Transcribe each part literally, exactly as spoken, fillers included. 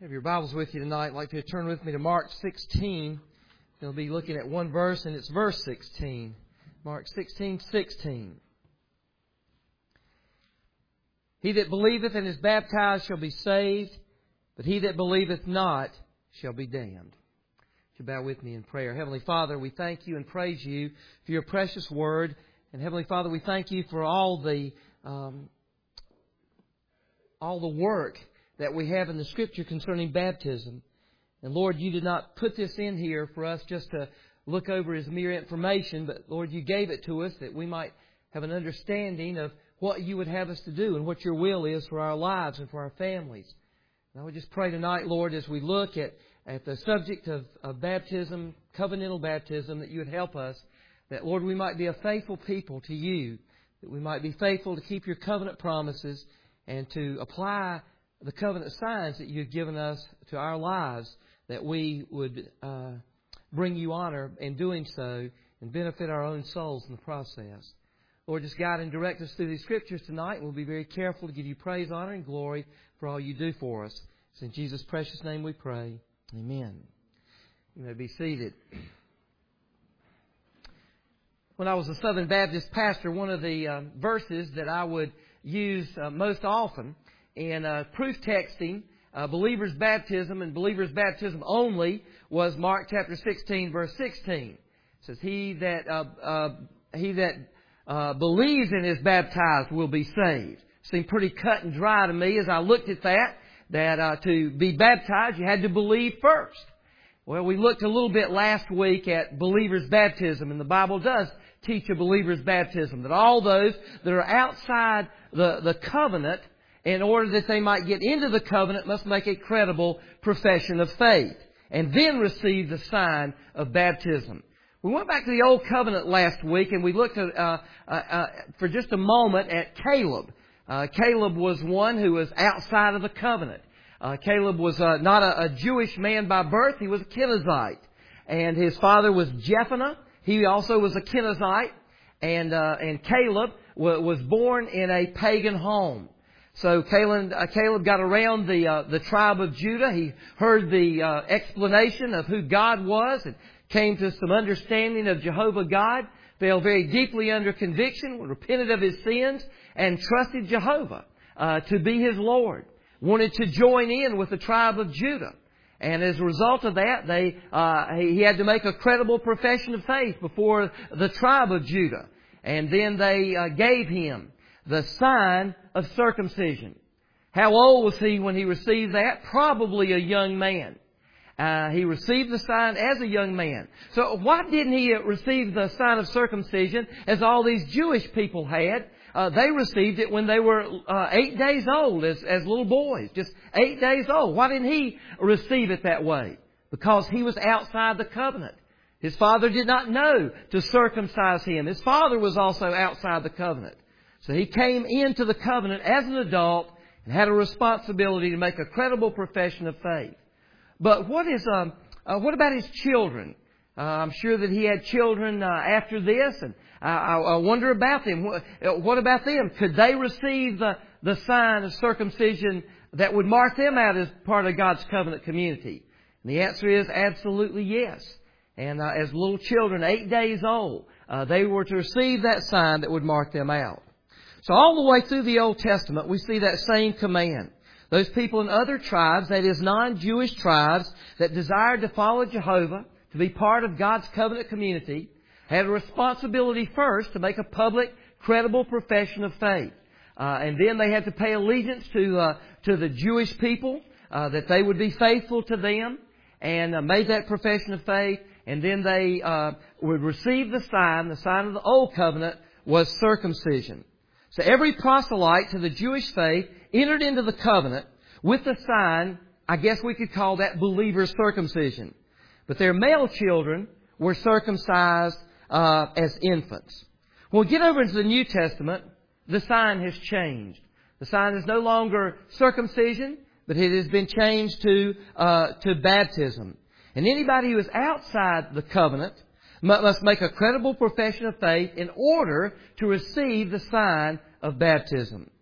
Have your Bibles with you tonight. I'd like to turn with me to Mark sixteen. We'll be looking at one verse, and it's verse sixteen. Mark sixteen, sixteen. He that believeth and is baptized shall be saved, but he that believeth not shall be damned. Would you bow with me in prayer? Heavenly Father, we thank you and praise you for your precious word. And Heavenly Father, we thank you for all the um, all the work that we have in the Scripture concerning baptism. And Lord, you did not put this in here for us just to look over as mere information, but Lord, you gave it to us that we might have an understanding of what you would have us to do and what your will is for our lives and for our families. And I would just pray tonight, Lord, as we look at, at the subject of, of baptism, covenantal baptism, that you would help us, that, Lord, we might be a faithful people to you, that we might be faithful to keep your covenant promises and to apply the covenant signs that you've given us to our lives, that we would uh, bring you honor in doing so and benefit our own souls in the process. Lord, just guide and direct us through these Scriptures tonight. We'll be very careful to give you praise, honor, and glory for all you do for us. It's in Jesus' precious name we pray. Amen. You may be seated. When I was a Southern Baptist pastor, one of the um, verses that I would use uh, most often in uh, proof texting uh, believers' baptism and believers' baptism only was Mark chapter sixteen, verse sixteen. It says, "He that uh, uh, he that uh, believes and is baptized will be saved." It seemed pretty cut and dry to me as I looked at that. That uh, to be baptized, you had to believe first. Well, we looked a little bit last week at believers' baptism, and the Bible does teach a believer's baptism, that all those that are outside the, the covenant, in order that they might get into the covenant, must make a credible profession of faith and then receive the sign of baptism. We went back to the Old Covenant last week, and we looked at, uh, uh, uh, for just a moment at Caleb. Uh, Caleb was one who was outside of the covenant. Uh, Caleb was uh, not a, a Jewish man by birth. He was a Kenizzite. And his father was Jephunneh. He also was a Kenizzite. And, uh, and Caleb w- was born in a pagan home. So Caleb, uh, Caleb got around the uh, the tribe of Judah. He heard the uh, explanation of who God was and came to some understanding of Jehovah God. Fell very deeply under conviction, repented of his sins, and trusted Jehovah uh, to be his Lord. Wanted to join in with the tribe of Judah. And as a result of that, they uh, he had to make a credible profession of faith before the tribe of Judah. And then they uh, gave him the sign of circumcision. How old was he when he received that? Probably a young man. Uh, he received the sign as a young man. So why didn't he receive the sign of circumcision as all these Jewish people had? Uh, they received it when they were uh, eight days old as, as little boys. Just eight days old. Why didn't he receive it that way? Because he was outside the covenant. His father did not know to circumcise him. His father was also outside the covenant. So he came into the covenant as an adult and had a responsibility to make a credible profession of faith. But what is um, uh, what about his children? Uh, I'm sure that he had children uh, after this, and I, I, I wonder about them. What, what about them? Could they receive the, the sign of circumcision that would mark them out as part of God's covenant community? And the answer is absolutely yes. And uh, as little children, eight days old, uh, they were to receive that sign that would mark them out. So all the way through the Old Testament, we see that same command. Those people in other tribes, that is non-Jewish tribes, that desired to follow Jehovah, to be part of God's covenant community, had a responsibility first to make a public, credible profession of faith. Uh, and then they had to pay allegiance to uh, to the Jewish people, uh, that they would be faithful to them, and uh, made that profession of faith. And then they uh, would receive the sign. The sign of the Old Covenant was circumcision. So every proselyte to the Jewish faith entered into the covenant with the sign, I guess we could call that believer's circumcision. But their male children were circumcised uh, as infants. When we get over into the New Testament, the sign has changed. The sign is no longer circumcision, but it has been changed to uh, to baptism. And anybody who is outside the covenant must make a credible profession of faith in order to receive the sign of baptism.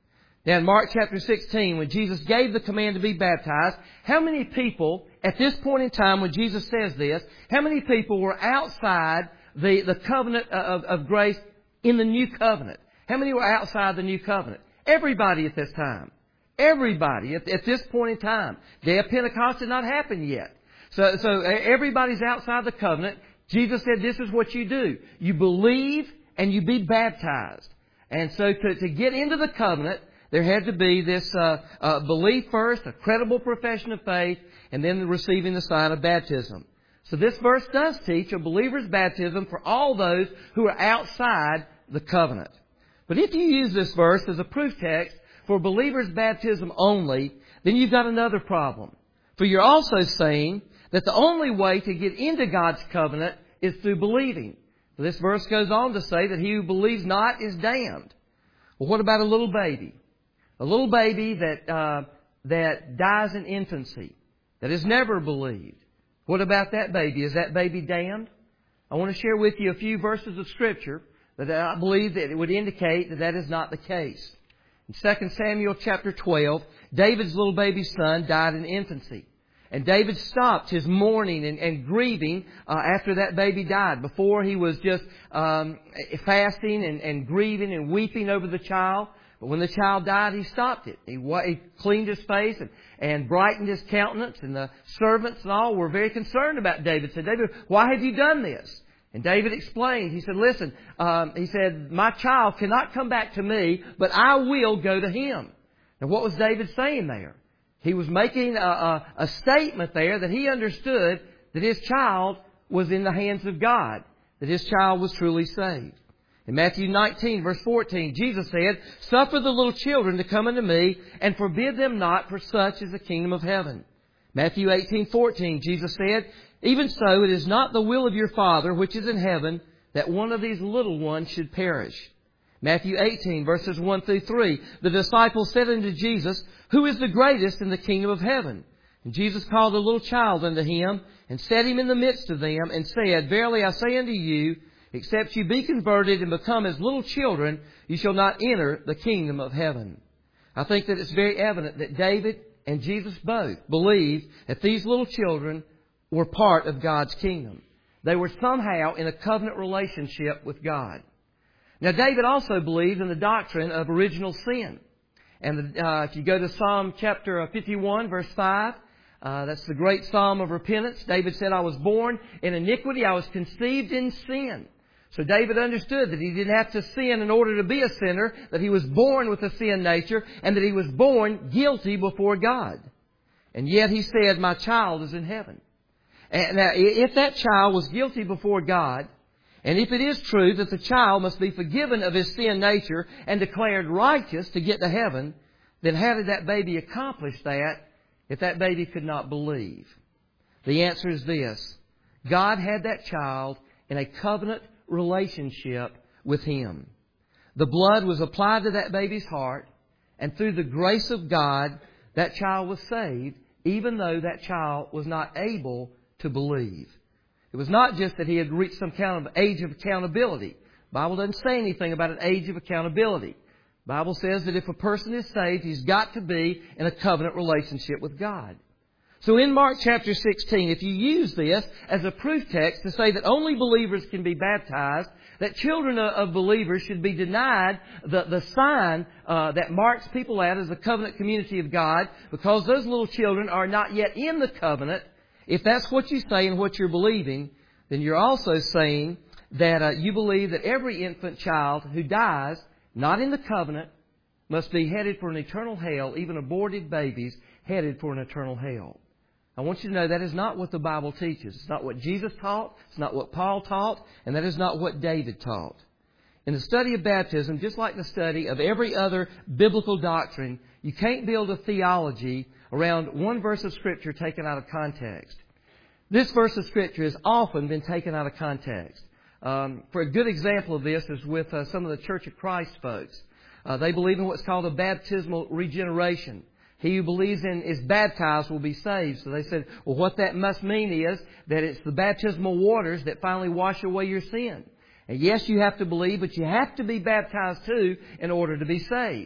Now in Mark chapter sixteen, when Jesus gave the command to be baptized, how many people, at this point in time when Jesus says this, how many people were outside the, the covenant of, of grace in the new covenant? How many were outside the new covenant? Everybody at this time. Everybody at, at this point in time. Day of Pentecost had not happened yet. So, so everybody's outside the covenant. Jesus said this is what you do. You believe and you be baptized. And so to, to get into the covenant, there had to be this uh, uh, belief first, a credible profession of faith, and then receiving the sign of baptism. So this verse does teach a believer's baptism for all those who are outside the covenant. But if you use this verse as a proof text for believer's baptism only, then you've got another problem. For you're also saying that the only way to get into God's covenant is through believing. This verse goes on to say that he who believes not is damned. Well, what about a little baby? A little baby that uh, that dies in infancy, that has never believed. What about that baby? Is that baby damned? I want to share with you a few verses of Scripture that I believe that it would indicate that that is not the case. In Second Samuel chapter twelve, David's little baby son died in infancy. And David stopped his mourning and, and grieving uh, after that baby died. Before he was just um, fasting and, and grieving and weeping over the child. But when the child died, he stopped it. He, he cleaned his face and, and brightened his countenance. And the servants and all were very concerned about David. Said, David, why have you done this? And David explained. He said, listen, um, he said, my child cannot come back to me, but I will go to him. And what was David saying there? He was making a, a, a statement there that he understood that his child was in the hands of God, that his child was truly saved. In Matthew nineteen, verse fourteen, Jesus said, suffer the little children to come unto me, and forbid them not, for such is the kingdom of heaven. Matthew eighteen, fourteen, Jesus said, even so, it is not the will of your Father which is in heaven that one of these little ones should perish. Matthew eighteen, verses one through three, the disciples said unto Jesus, who is the greatest in the kingdom of heaven? And Jesus called a little child unto him, and set him in the midst of them, and said, verily I say unto you, except you be converted and become as little children, you shall not enter the kingdom of heaven. I think that it's very evident that David and Jesus both believed that these little children were part of God's kingdom. They were somehow in a covenant relationship with God. Now, David also believed in the doctrine of original sin. And uh, if you go to Psalm chapter fifty-one, verse five, uh, that's the great psalm of repentance. David said, I was born in iniquity, I was conceived in sin. So David understood that he didn't have to sin in order to be a sinner, that he was born with a sin nature, and that he was born guilty before God. And yet he said, my child is in heaven. And now, if that child was guilty before God, and if it is true that the child must be forgiven of his sin nature and declared righteous to get to heaven, then how did that baby accomplish that if that baby could not believe? The answer is this. God had that child in a covenant relationship with him. The blood was applied to that baby's heart, and through the grace of God, that child was saved, even though that child was not able to believe. It was not just that he had reached some kind of age of accountability. The Bible doesn't say anything about an age of accountability. The Bible says that if a person is saved, he's got to be in a covenant relationship with God. So in Mark chapter sixteen, if you use this as a proof text to say that only believers can be baptized, that children of believers should be denied the, the sign uh, that marks people out as a covenant community of God because those little children are not yet in the covenant, if that's what you say and what you're believing, then you're also saying that uh, you believe that every infant child who dies, not in the covenant, must be headed for an eternal hell, even aborted babies headed for an eternal hell. I want you to know that is not what the Bible teaches. It's not what Jesus taught. It's not what Paul taught. And that is not what David taught. In the study of baptism, just like the study of every other biblical doctrine, you can't build a theology around one verse of Scripture taken out of context. This verse of Scripture has often been taken out of context. Um, for a good example of this is with uh, some of the Church of Christ folks. Uh, they believe in what's called a baptismal regeneration. He who believes in is baptized will be saved. So they said, well, what that must mean is that it's the baptismal waters that finally wash away your sin. And yes, you have to believe, but you have to be baptized too in order to be saved.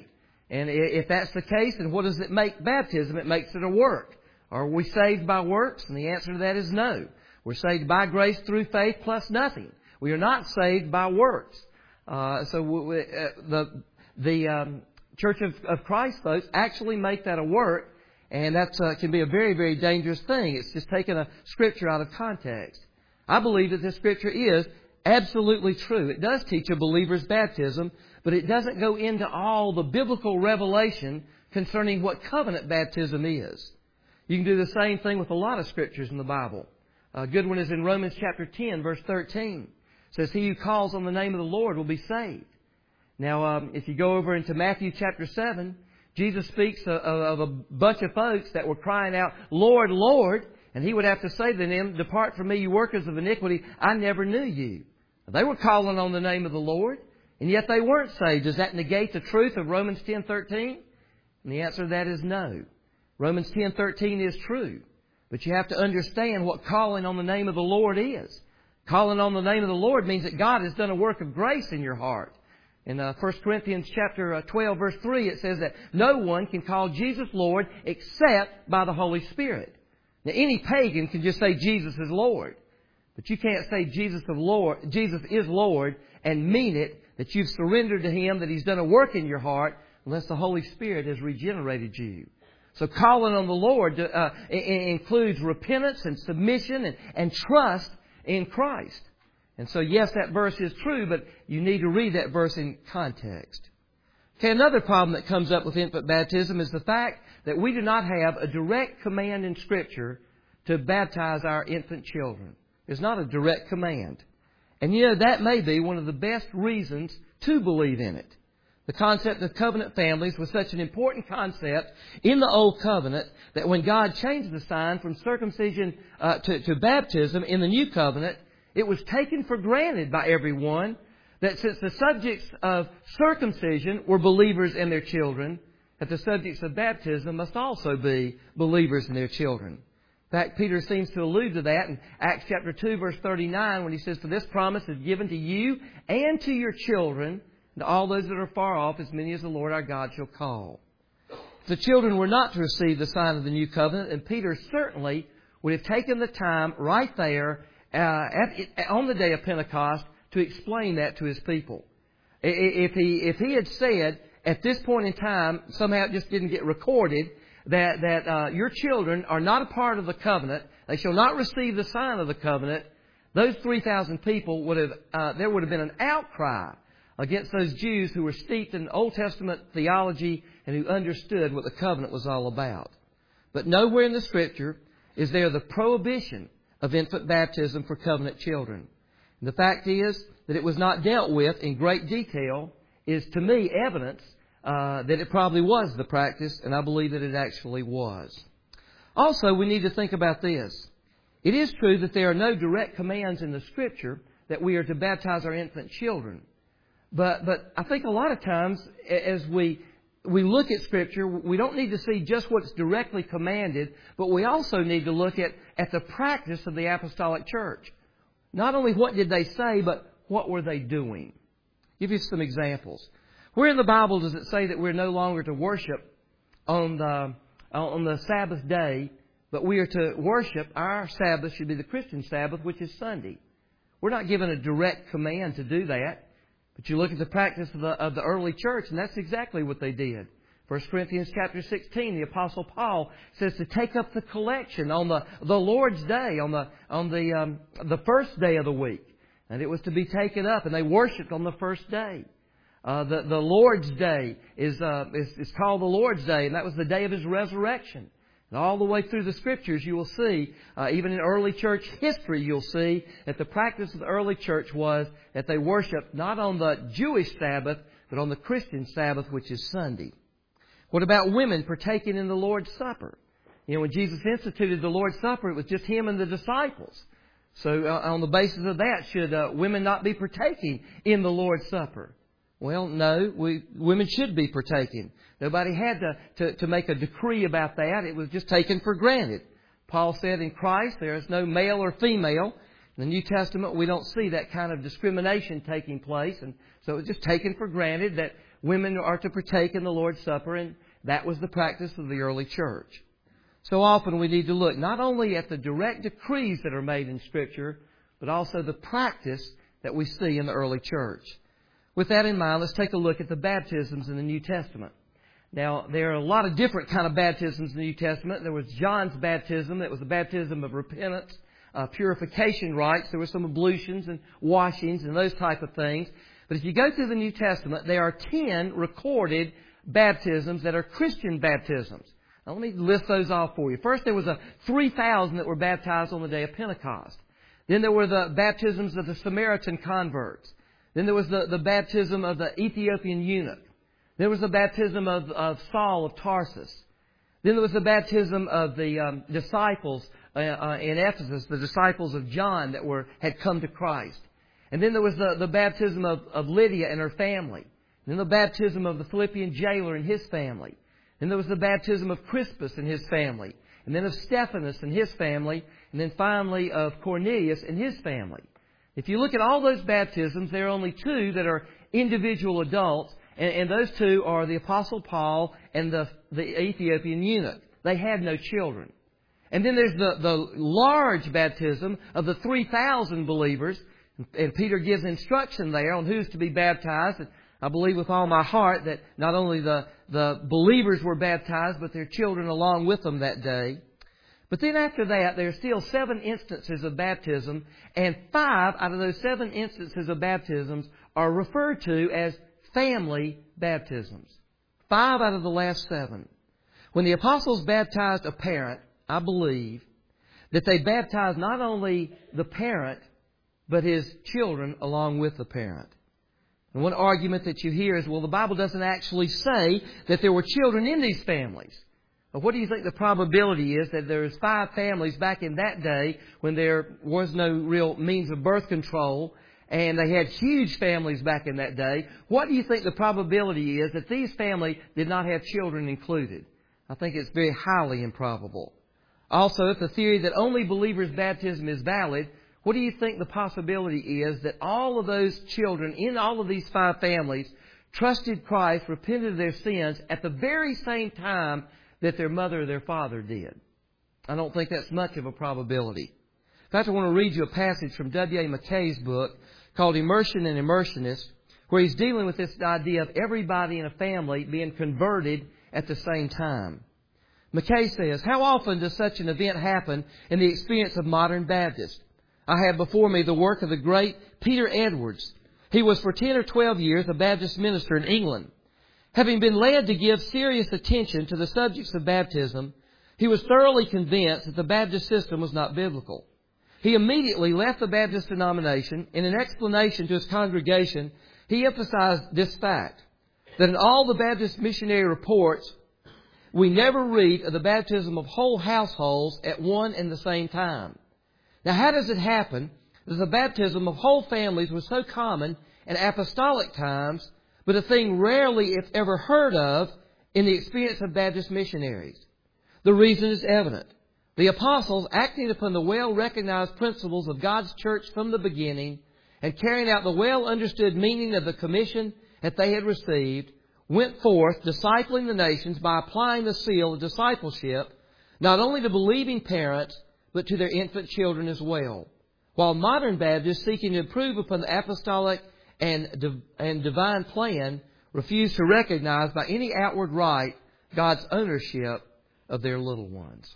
And if that's the case, then what does it make baptism? It makes it a work. Are we saved by works? And the answer to that is no. We're saved by grace through faith plus nothing. We are not saved by works. Uh, so we, uh, the the um, Church of, of Christ folks actually make that a work, and that uh, can be a very, very dangerous thing. It's just taking a scripture out of context. I believe that this scripture is absolutely true. It does teach a believer's baptism, but it doesn't go into all the biblical revelation concerning what covenant baptism is. You can do the same thing with a lot of scriptures in the Bible. A good one is in Romans chapter ten, verse thirteen. It says, "He who calls on the name of the Lord will be saved." Now, um, if you go over into Matthew chapter seven, Jesus speaks of, of a bunch of folks that were crying out, "Lord, Lord," and He would have to say to them, "Depart from me, you workers of iniquity, I never knew you." They were calling on the name of the Lord, and yet they weren't saved. Does that negate the truth of Romans ten thirteen? And the answer to that is no. Romans ten thirteen is true, but you have to understand what calling on the name of the Lord is. Calling on the name of the Lord means that God has done a work of grace in your heart. In uh, First Corinthians chapter twelve, verse three, it says that no one can call Jesus Lord except by the Holy Spirit. Now, any pagan can just say Jesus is Lord, but you can't say Jesus of Lord, Jesus is Lord and mean it, that you've surrendered to Him, that He's done a work in your heart, unless the Holy Spirit has regenerated you. So calling on the Lord uh, includes repentance and submission and, and trust in Christ. And so, yes, that verse is true, but you need to read that verse in context. Okay, another problem that comes up with infant baptism is the fact that we do not have a direct command in Scripture to baptize our infant children. There's not a direct command. And you know, that may be one of the best reasons to believe in it. The concept of covenant families was such an important concept in the Old Covenant that when God changed the sign from circumcision uh, to, to baptism in the New Covenant, it was taken for granted by everyone that since the subjects of circumcision were believers and their children, that the subjects of baptism must also be believers and their children. In fact, Peter seems to allude to that in Acts chapter two, verse thirty-nine, when he says, "For this promise is given to you and to your children, and to all those that are far off, as many as the Lord our God shall call." If the children were not to receive the sign of the new covenant, and Peter certainly would have taken the time right there uh, at, on the day of Pentecost to explain that to his people. If he if he had said at this point in time, somehow it just didn't get recorded, that that uh, your children are not a part of the covenant, they shall not receive the sign of the covenant, those three thousand people would have uh, there would have been an outcry against those Jews who were steeped in Old Testament theology and who understood what the covenant was all about. But nowhere in the Scripture is there the prohibition of infant baptism for covenant children. And the fact is that it was not dealt with in great detail is, to me, evidence uh, that it probably was the practice, and I believe that it actually was. Also, we need to think about this. It is true that there are no direct commands in the Scripture that we are to baptize our infant children. But but I think a lot of times as we we look at Scripture, we don't need to see just what's directly commanded, but we also need to look at, at the practice of the Apostolic Church. Not only what did they say, but what were they doing? I'll give you some examples. Where in the Bible does it say that we're no longer to worship on the on the Sabbath day, but we are to worship, our Sabbath should be the Christian Sabbath, which is Sunday? We're not given a direct command to do that. But you look at the practice of the, of the early church, and that's exactly what they did. First Corinthians chapter sixteen, the Apostle Paul says to take up the collection on the, the Lord's Day, on the on the um, the first day of the week, and it was to be taken up, and they worshipped on the first day. Uh, the the Lord's Day is, uh, is is called the Lord's Day, and that was the day of His resurrection. And all the way through the Scriptures, you will see, uh, even in early church history, you'll see that the practice of the early church was that they worshiped not on the Jewish Sabbath, but on the Christian Sabbath, which is Sunday. What about women partaking in the Lord's Supper? You know, when Jesus instituted the Lord's Supper, it was just Him and the disciples. So uh, on the basis of that, should uh, women not be partaking in the Lord's Supper? Well, no, we, women should be partaking. Nobody had to, to, to make a decree about that. It was just taken for granted. Paul said in Christ there is no male or female. In the New Testament, we don't see that kind of discrimination taking place. And so it was just taken for granted that women are to partake in the Lord's Supper, and that was the practice of the early church. So often we need to look not only at the direct decrees that are made in Scripture, but also the practice that we see in the early church. With that in mind, let's take a look at the baptisms in the New Testament. Now, there are a lot of different kind of baptisms in the New Testament. There was John's baptism. That was the baptism of repentance, uh, purification rites. There were some ablutions and washings and those type of things. But if you go through the New Testament, there are ten recorded baptisms that are Christian baptisms. Now, let me list those off for you. First, there was a three thousand that were baptized on the day of Pentecost. Then there were the baptisms of the Samaritan converts. Then there was the, the baptism of the Ethiopian eunuch. There was the baptism of, of Saul of Tarsus. Then there was the baptism of the um, disciples uh, uh, in Ephesus, the disciples of John that were had come to Christ. And then there was the, the baptism of, of Lydia and her family. And then the baptism of the Philippian jailer and his family. Then there was the baptism of Crispus and his family. And then of Stephanus and his family. And then finally of Cornelius and his family. If you look at all those baptisms, there are only two that are individual adults. And, and those two are the Apostle Paul and the, the Ethiopian eunuch. They had no children. And then there's the, the large baptism of the three thousand believers. And Peter gives instruction there on who's to be baptized. And I believe with all my heart that not only the, the believers were baptized, but their children along with them that day. But then after that, there are still seven instances of baptism, and five out of those seven instances of baptisms are referred to as family baptisms. Five out of the last seven. When the apostles baptized a parent, I believe that they baptized not only the parent, but his children along with the parent. And one argument that you hear is, well, the Bible doesn't actually say that there were children in these families. Well, what do you think the probability is that there was five families back in that day when there was no real means of birth control, and they had huge families back in that day? What do you think the probability is that these families did not have children included? I think it's very highly improbable. Also, if the theory that only believers' baptism is valid, what do you think the possibility is that all of those children in all of these five families trusted Christ, repented of their sins at the very same time that their mother or their father did? I don't think that's much of a probability. In fact, I want to read you a passage from W A McKay's book called Immersion and Immersionist, where he's dealing with this idea of everybody in a family being converted at the same time. McKay says, how often does such an event happen in the experience of modern Baptists? I have before me the work of the great Peter Edwards. He was for ten or twelve years a Baptist minister in England. Having been led to give serious attention to the subjects of baptism, he was thoroughly convinced that the Baptist system was not biblical. He immediately left the Baptist denomination. In an explanation to his congregation, he emphasized this fact, that in all the Baptist missionary reports, we never read of the baptism of whole households at one and the same time. Now, how does it happen that the baptism of whole families was so common in apostolic times, but a thing rarely, if ever, heard of in the experience of Baptist missionaries? The reason is evident. The apostles, acting upon the well-recognized principles of God's church from the beginning and carrying out the well-understood meaning of the commission that they had received, went forth, discipling the nations by applying the seal of discipleship, not only to believing parents, but to their infant children as well. While modern Baptists, seeking to improve upon the apostolic and, and divine plan, refuse to recognize by any outward right God's ownership of their little ones.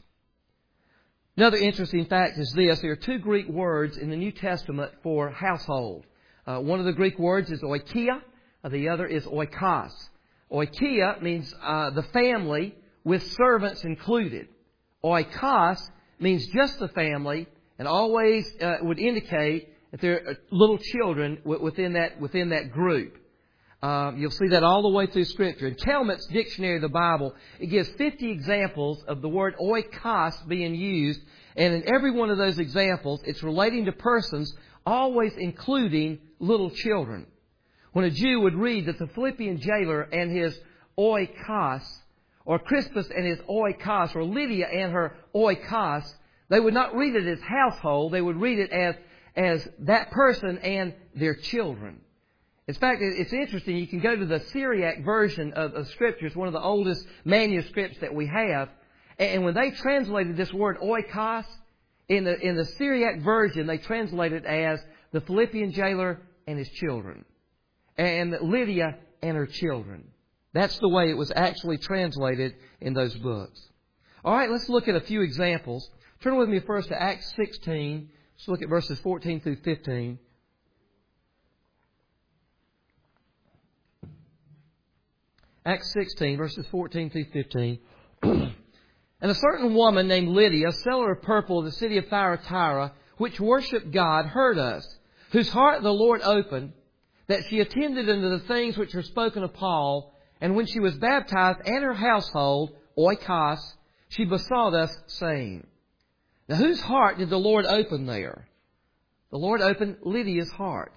Another interesting fact is this. There are two Greek words in the New Testament for household. Uh, one of the Greek words is oikia. Uh, the other is oikos. Oikia means uh, the family with servants included. Oikos means just the family, and always uh, would indicate that there are little children within that within that group. Um, you'll see that all the way through Scripture. In Talmud's Dictionary of the Bible, it gives fifty examples of the word oikos being used, and in every one of those examples, it's relating to persons, always including little children. When a Jew would read that the Philippian jailer and his oikos, or Crispus and his oikos, or Lydia and her oikos, they would not read it as household. They would read it as, as that person and their children. In fact, it's interesting. You can go to the Syriac version of, of Scriptures, one of the oldest manuscripts that we have. And when they translated this word oikos, in the, in the Syriac version, they translated it as the Philippian jailer and his children. And Lydia and her children. That's the way it was actually translated in those books. All right, let's look at a few examples. Turn with me first to Acts sixteen. Let's look at verses fourteen through fifteen. Acts sixteen, verses fourteen through fifteen. And a certain woman named Lydia, a seller of purple of the city of Thyatira, which worshipped God, heard us, whose heart the Lord opened, that she attended unto the things which were spoken of Paul, and when she was baptized and her household, oikos, she besought us, saying. Now, whose heart did the Lord open there? The Lord opened Lydia's heart.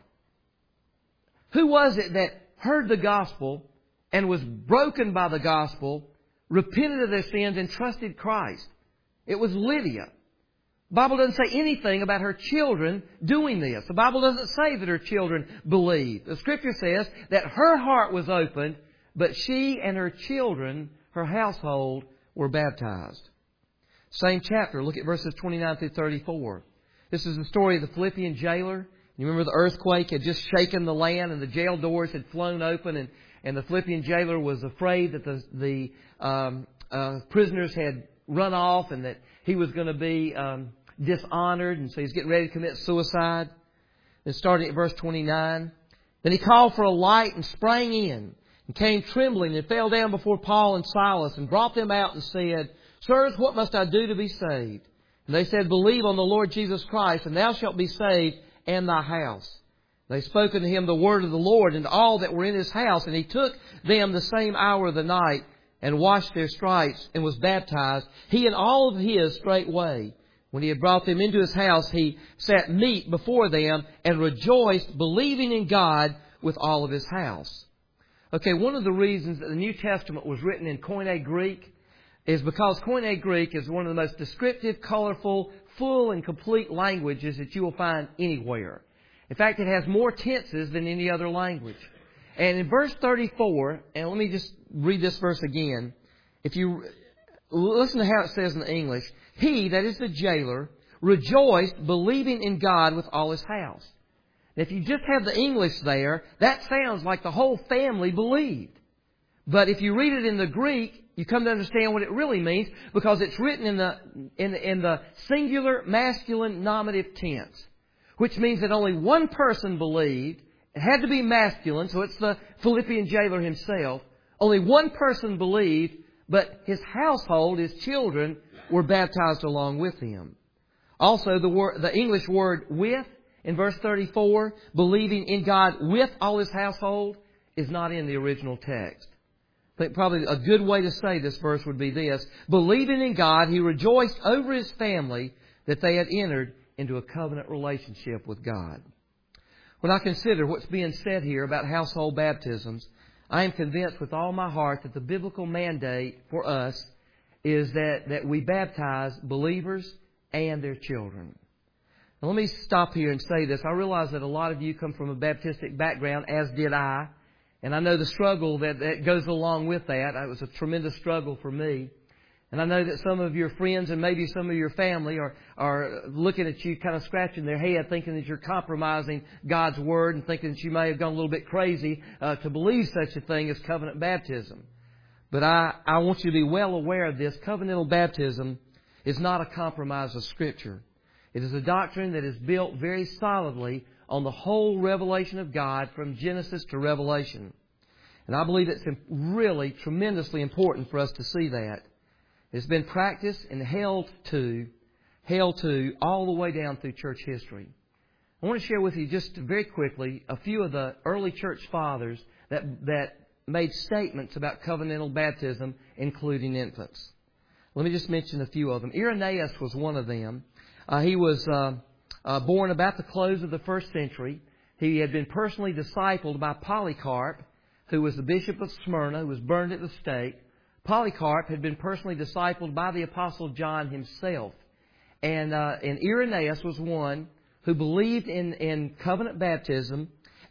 Who was it that heard the gospel and was broken by the gospel, repented of their sins, and trusted Christ? It was Lydia. The Bible doesn't say anything about her children doing this. The Bible doesn't say that her children believed. The Scripture says that her heart was opened, but she and her children, her household, were baptized. Same chapter. Look at verses twenty-nine through thirty-four. This is the story of the Philippian jailer. You remember the earthquake had just shaken the land and the jail doors had flown open, and, and the Philippian jailer was afraid that the, the um, uh, prisoners had run off and that he was going to be um, dishonored, and so he's getting ready to commit suicide. Then starting at verse twenty-nine. Then he called for a light and sprang in and came trembling and fell down before Paul and Silas and brought them out and said, Sirs, what must I do to be saved? And they said, Believe on the Lord Jesus Christ, and thou shalt be saved, and thy house. They spoke unto him the word of the Lord, and all that were in his house. And he took them the same hour of the night, and washed their stripes, and was baptized, he and all of his straightway. When he had brought them into his house, he sat meat before them, and rejoiced, believing in God with all of his house. Okay, one of the reasons that the New Testament was written in Koine Greek is because Koine Greek is one of the most descriptive, colorful, full and complete languages that you will find anywhere. In fact, it has more tenses than any other language. And in verse thirty-four, and let me just read this verse again. If you listen to how it says in the English, he, that is the jailer, rejoiced, believing in God with all his house. If you just have the English there, that sounds like the whole family believed. But if you read it in the Greek, you come to understand what it really means, because it's written in the in, in the singular masculine nominative tense, which means that only one person believed. It had to be masculine, so it's the Philippian jailer himself. Only one person believed, but his household, his children, were baptized along with him. Also, the word, the English word with, in verse thirty-four, believing in God with all his household, is not in the original text. I think probably a good way to say this verse would be this. Believing in God, he rejoiced over his family that they had entered into a covenant relationship with God. When I consider what's being said here about household baptisms, I am convinced with all my heart that the biblical mandate for us is that, that we baptize believers and their children. Now, let me stop here and say this. I realize that a lot of you come from a Baptistic background, as did I. And I know the struggle that, that goes along with that. It was a tremendous struggle for me. And I know that some of your friends and maybe some of your family are, are looking at you kind of scratching their head, thinking that you're compromising God's Word and thinking that you may have gone a little bit crazy uh, to believe such a thing as covenant baptism. But I, I want you to be well aware of this. Covenantal baptism is not a compromise of Scripture. It is a doctrine that is built very solidly on the whole revelation of God from Genesis to Revelation. And I believe it's really tremendously important for us to see that. It's been practiced and held to, held to all the way down through church history. I want to share with you just very quickly a few of the early church fathers that, that made statements about covenantal baptism, including infants. Let me just mention a few of them. Irenaeus was one of them. Uh, he was uh, uh, born about the close of the first century. He had been personally discipled by Polycarp, who was the bishop of Smyrna, who was burned at the stake. Polycarp had been personally discipled by the Apostle John himself. And, uh, and Irenaeus was one who believed in, in covenant baptism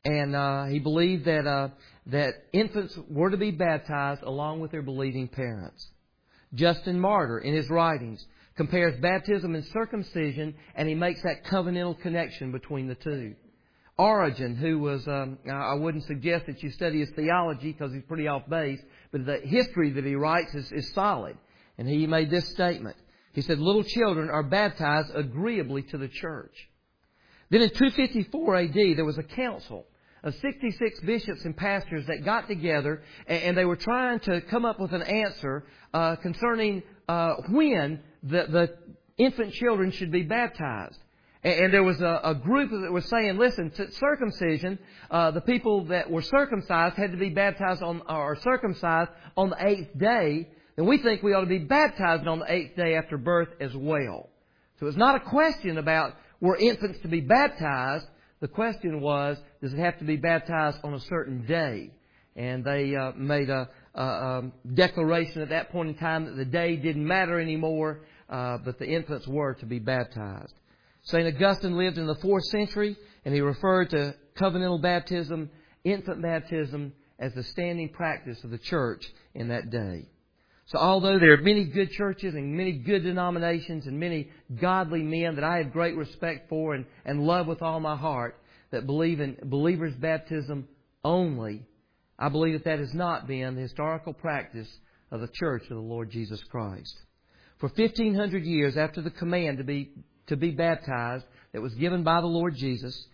And uh, he believed that uh, that infants were to be baptized along with their believing parents. Justin Martyr, in his writings, compares baptism and circumcision, and he makes that covenantal connection between the two. Origen, who was, um, I wouldn't suggest that you study his theology because he's pretty off base, but the history that he writes is, is solid. And he made this statement. He said, little children are baptized agreeably to the church. Then in two fifty-four A D, there was a council of sixty-six bishops and pastors that got together, and they were trying to come up with an answer uh, concerning uh, when the, the infant children should be baptized. And there was a, a group that was saying, listen, to circumcision, uh, the people that were circumcised had to be baptized on, or circumcised on the eighth day. And we think we ought to be baptized on the eighth day after birth as well. So it's not a question about were infants to be baptized. The question was, does it have to be baptized on a certain day? And they uh, made a, a, a declaration at that point in time that the day didn't matter anymore, uh, but the infants were to be baptized. Saint Augustine lived in the fourth century, and he referred to covenantal baptism, infant baptism, as the standing practice of the church in that day. So although there are many good churches and many good denominations and many godly men that I have great respect for and, and love with all my heart that believe in believers' baptism only, I believe that that has not been the historical practice of the church of the Lord Jesus Christ. For fifteen hundred years after the command to be to be baptized that was given by the Lord Jesus,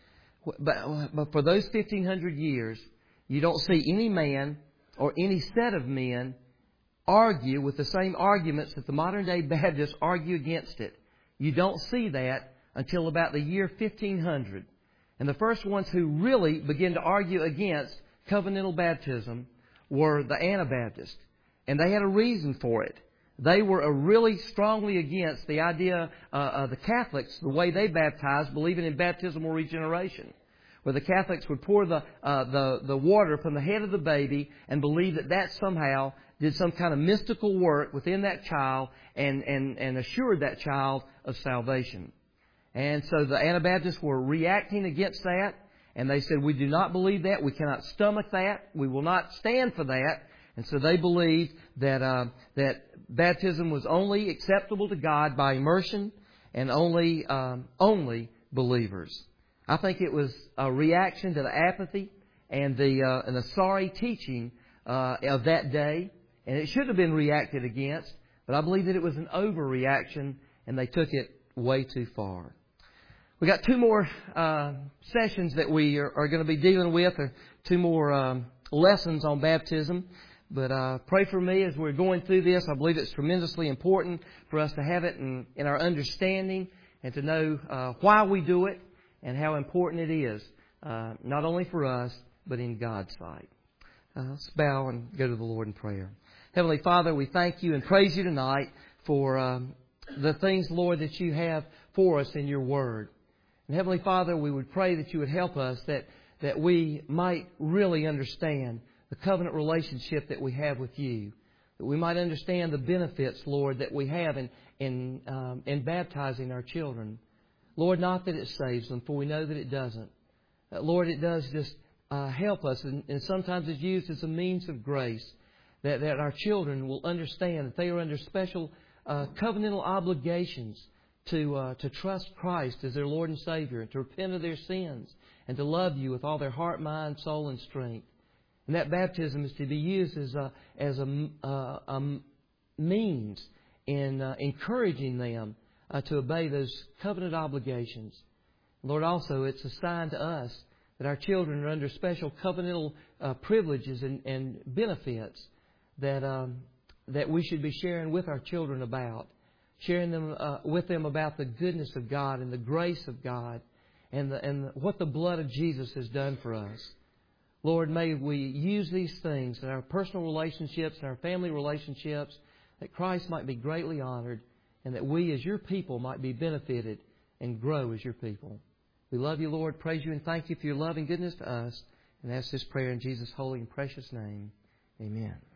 but for those fifteen hundred years, you don't see any man or any set of men argue with the same arguments that the modern day Baptists argue against it. You don't see that until about the year fifteen hundred. And the first ones who really began to argue against covenantal baptism were the Anabaptists. And they had a reason for it. They were really strongly against the idea uh, of the Catholics, the way they baptized, believing in baptismal regeneration, where the Catholics would pour the, uh, the, the water from the head of the baby and believe that that somehow did some kind of mystical work within that child and, and, and assured that child of salvation. And so the Anabaptists were reacting against that, and they said, we do not believe that, we cannot stomach that, we will not stand for that. And so they believed that uh, that baptism was only acceptable to God by immersion and only um, only believers. I think it was a reaction to the apathy and the uh, and the sorry teaching uh, of that day, and it should have been reacted against. But I believe that it was an overreaction, and they took it way too far. We got two more uh, sessions that we are, are going to be dealing with, or two more um, lessons on baptism. But uh, pray for me as we're going through this. I believe it's tremendously important for us to have it in, in our understanding and to know uh, why we do it and how important it is, uh, not only for us, but in God's sight. Uh, let's bow and go to the Lord in prayer. Heavenly Father, we thank you and praise you tonight for um, the things, Lord, that you have for us in your Word. And Heavenly Father, we would pray that you would help us, that, that we might really understand the covenant relationship that we have with you, that we might understand the benefits, Lord, that we have in in, um, in baptizing our children. Lord, not that it saves them, for we know that it doesn't. Uh, Lord, it does just uh, help us, and, and sometimes it's used as a means of grace, that, that our children will understand that they are under special uh, covenantal obligations to uh, to trust Christ as their Lord and Savior, and to repent of their sins, and to love you with all their heart, mind, soul, and strength. And that baptism is to be used as a as a, uh, a means in uh, encouraging them uh, to obey those covenant obligations. Lord, also it's a sign to us that our children are under special covenantal uh, privileges and, and benefits that um, that we should be sharing with our children about, sharing them uh, with them about the goodness of God and the grace of God and the, and the, what the blood of Jesus has done for us. Lord, may we use these things in our personal relationships and our family relationships, that Christ might be greatly honored and that we as your people might be benefited and grow as your people. We love you, Lord, praise you and thank you for your love and goodness to us, and ask this prayer in Jesus' holy and precious name. Amen.